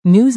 News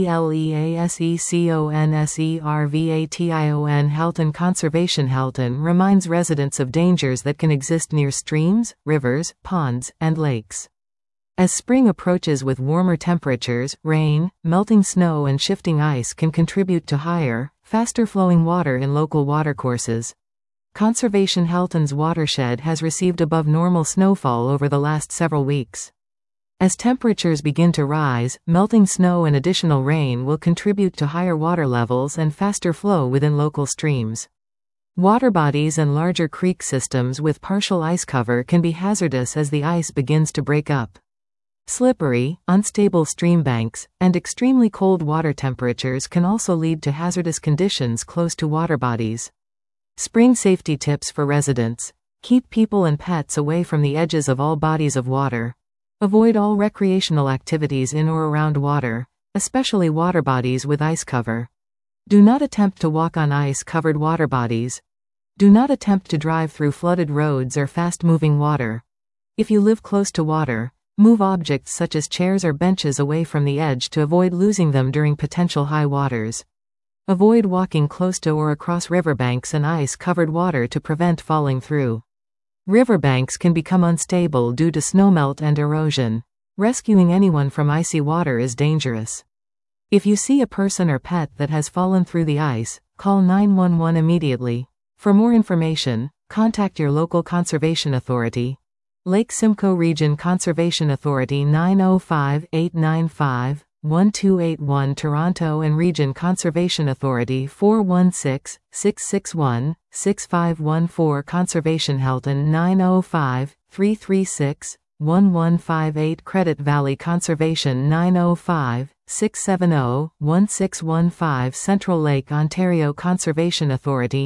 RELEASECONSERVATION Halton Conservation Halton reminds residents of dangers that can exist near streams, rivers, ponds, and lakes. As spring approaches with warmer temperatures, rain, melting snow and shifting ice can contribute to higher, faster-flowing water in local watercourses. Conservation Halton's watershed has received above normal snowfall over the last several weeks. As temperatures begin to rise, melting snow and additional rain will contribute to higher water levels and faster flow within local streams. Water bodies and larger creek systems with partial ice cover can be hazardous as the ice begins to break up. Slippery, unstable stream banks, and extremely cold water temperatures can also lead to hazardous conditions close to water bodies. Spring safety tips for residents: keep people and pets away from the edges of all bodies of water. Avoid all recreational activities in or around water, especially water bodies with ice cover. Do not attempt to walk on ice-covered water bodies. Do not attempt to drive through flooded roads or fast-moving water. If you live close to water, move objects such as chairs or benches away from the edge to avoid losing them during potential high waters. Avoid walking close to or across riverbanks and ice-covered water to prevent falling through. Riverbanks can become unstable due to snowmelt and erosion. Rescuing anyone from icy water is dangerous. If you see a person or pet that has fallen through the ice, call 911 immediately. For more information, contact your local conservation authority. Lake Simcoe Region Conservation Authority 905-895-1281 Toronto and Region Conservation Authority 416-661-6514 Conservation Halton 905-336-1158 Credit Valley Conservation 905-670-1615 Central Lake Ontario Conservation Authority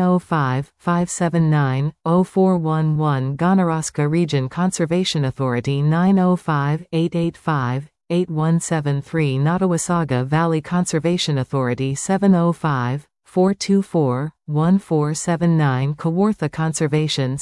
905-579-0411 Gonorosca Region Conservation Authority 905-885-8173 Nottawasaga Valley Conservation Authority 705-424-1479 Kawartha Conservation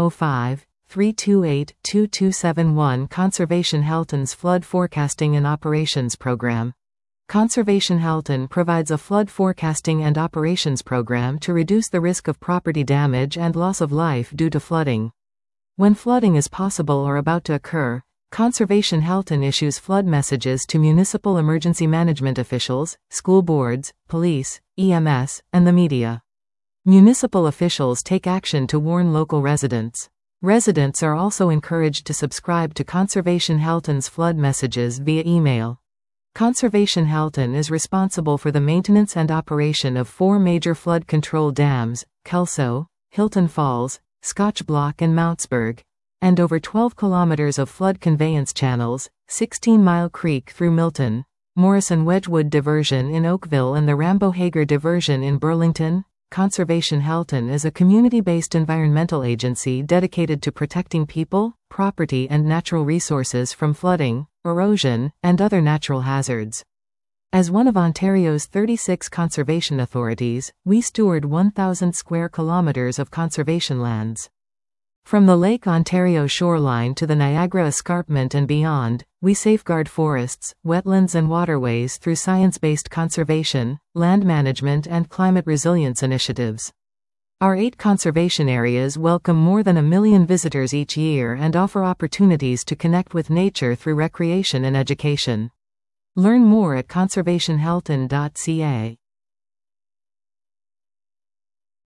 705-328-2271 Conservation Halton's Flood Forecasting and Operations Program. Conservation Halton provides a flood forecasting and operations program to reduce the risk of property damage and loss of life due to flooding. When flooding is possible or about to occur, Conservation Halton issues flood messages to municipal emergency management officials, school boards, police, EMS, and the media. Municipal officials take action to warn local residents. Residents are also encouraged to subscribe to Conservation Halton's flood messages via email. Conservation Halton is responsible for the maintenance and operation of 4 major flood control dams: Kelso, Hilton Falls, Scotch Block and Mountsburg, and over 12 kilometers of flood conveyance channels, 16-Mile Creek through Milton, Morrison-Wedgwood Diversion in Oakville and the Rambo-Hager Diversion in Burlington. Conservation Halton is a community-based environmental agency dedicated to protecting people, property and natural resources from flooding, erosion, and other natural hazards. As one of Ontario's 36 conservation authorities, we steward 1,000 square kilometers of conservation lands. From the Lake Ontario shoreline to the Niagara Escarpment and beyond, we safeguard forests, wetlands and waterways through science-based conservation, land management and climate resilience initiatives. Our 8 conservation areas welcome more than 1 million visitors each year and offer opportunities to connect with nature through recreation and education. Learn more at conservationhalton.ca.